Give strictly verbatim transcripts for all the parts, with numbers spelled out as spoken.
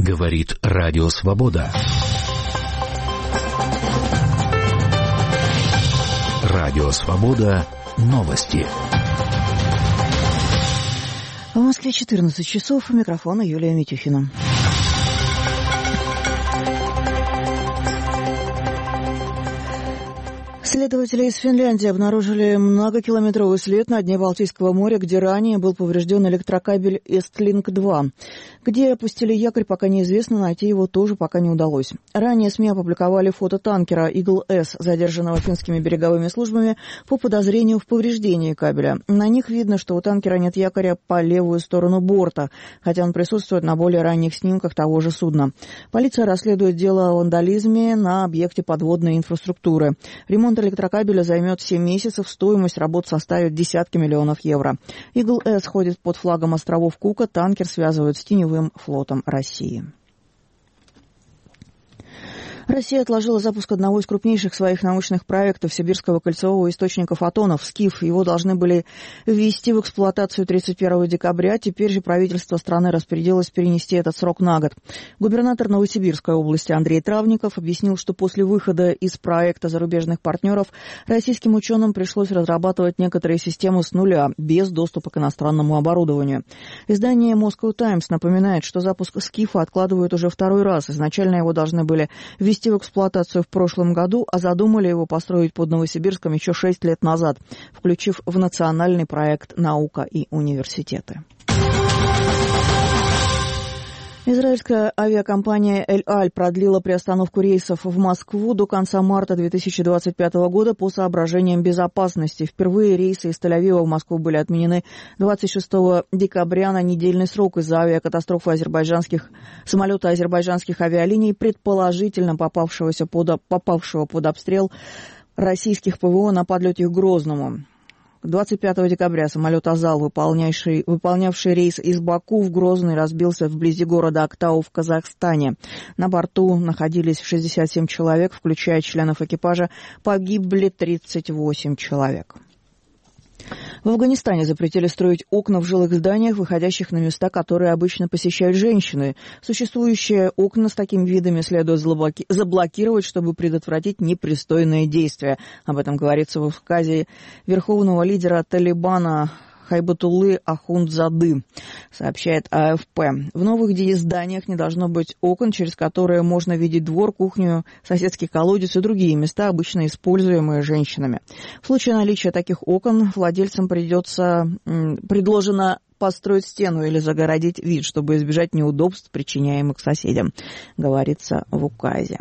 Говорит Радио Свобода. Радио Свобода. Новости. В Москве четырнадцать часов. У микрофона Юлия Митюхина. Следователи из Финляндии обнаружили многокилометровый след на дне Балтийского моря, где ранее был поврежден электрокабель Эстлинк два. Где опустили якорь, пока неизвестно, найти его тоже пока не удалось. Ранее СМИ опубликовали фото танкера «Игл-С», задержанного финскими береговыми службами по подозрению в повреждении кабеля. На них видно, что у танкера нет якоря по левую сторону борта, хотя он присутствует на более ранних снимках того же судна. Полиция расследует дело о вандализме на объекте подводной инфраструктуры. Ремонт электрокабеля займет семь месяцев, стоимость работ составит десятки миллионов евро. «Игл-С» ходит под флагом островов Кука, танкер связывают с теневым флотом России. Россия отложила запуск одного из крупнейших своих научных проектов Сибирского кольцевого источника фотонов «Скиф». Его должны были ввести в эксплуатацию тридцать первого декабря. Теперь же правительство страны распорядилось перенести этот срок на год. Губернатор Новосибирской области Андрей Травников объяснил, что после выхода из проекта зарубежных партнеров российским ученым пришлось разрабатывать некоторые системы с нуля, без доступа к иностранному оборудованию. Издание Moscow Times напоминает, что запуск «Скифа» откладывают уже второй раз. Изначально его должны были ввести в эксплуатацию в прошлом году, а задумали его построить под Новосибирском еще шесть лет назад, включив в национальный проект «Наука и университеты». Израильская авиакомпания «Эль-Аль» продлила приостановку рейсов в Москву до конца марта две тысячи двадцать пятого года по соображениям безопасности. Впервые рейсы из Тель-Авива в Москву были отменены двадцать шестого декабря на недельный срок из-за авиакатастрофы азербайджанских самолета азербайджанских авиалиний, предположительно попавшегося под, попавшего под обстрел российских ПВО на подлете к Грозному. двадцать пятого декабря самолет «Азал», выполнявший, выполнявший рейс из Баку в Грозный, разбился вблизи города Актау в Казахстане. На борту находились шестьдесят семь человек, включая членов экипажа. Погибли тридцать восемь человек. В Афганистане запретили строить окна в жилых зданиях, выходящих на места, которые обычно посещают женщины. Существующие окна с такими видами следует заблокировать, чтобы предотвратить непристойные действия. Об этом говорится в указе верховного лидера Талибана Хайбатуллы Ахундзады, сообщает А Эф Пэ. В новых зданиях не должно быть окон, через которые можно видеть двор, кухню, соседский колодец и другие места, обычно используемые женщинами. В случае наличия таких окон владельцам придется, предложено построить стену или загородить вид, чтобы избежать неудобств, причиняемых соседям, говорится в указе.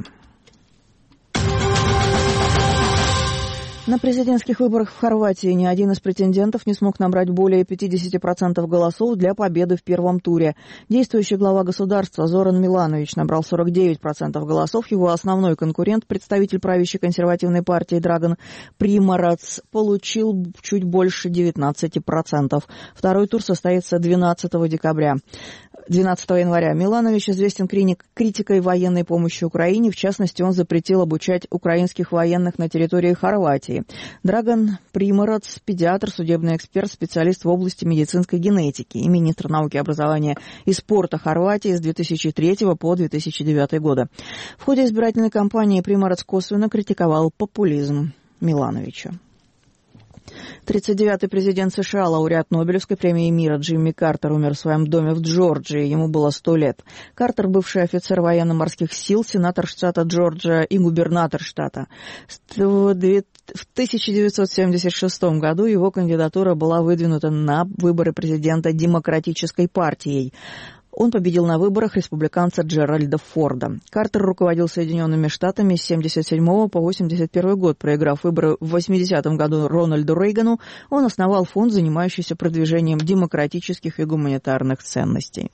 На президентских выборах в Хорватии ни один из претендентов не смог набрать более пятьдесят процентов голосов для победы в первом туре. Действующий глава государства Зоран Миланович набрал сорок девять процентов голосов. Его основной конкурент, представитель правящей консервативной партии Драган Примарац, получил чуть больше девятнадцать процентов. Второй тур состоится двенадцатого декабря. двенадцатого января. Миланович известен критикой военной помощи Украине. В частности, он запретил обучать украинских военных на территории Хорватии. Драган Примарац, педиатр, судебный эксперт, специалист в области медицинской генетики и министр науки, образования и спорта Хорватии с две тысячи третьего по две тысячи девятый года. В ходе избирательной кампании Примарац косвенно критиковал популизм Милановича. тридцать девятый президент США, лауреат Нобелевской премии мира Джимми Картер умер в своем доме в Джорджии. Ему было сто лет. Картер, бывший офицер военно-морских сил, сенатор штата Джорджия и губернатор штата. В тысяча девятьсот семьдесят шестом году его кандидатура была выдвинута на выборы президента Демократической партией. Он победил на выборах республиканца Джеральда Форда. Картер руководил Соединенными Штатами с семьдесят седьмого по восемьдесят первый год. Проиграв выборы в восьмидесятом году Рональду Рейгану, он основал фонд, занимающийся продвижением демократических и гуманитарных ценностей.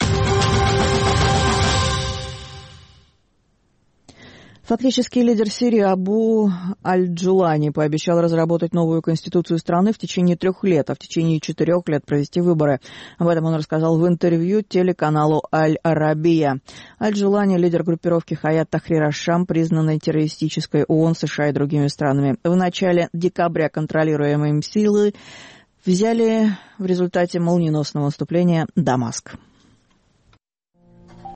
Фактически лидер Сирии Абу Аль-Джулани пообещал разработать новую конституцию страны в течение трех лет, а в течение четырех лет провести выборы. Об этом он рассказал в интервью телеканалу Аль-Арабия. Аль-Джулани – лидер группировки Хаят Тахрир аш-Шам, признанной террористической ООН, США и другими странами. В начале декабря контролируемые им силы взяли в результате молниеносного наступления Дамаск.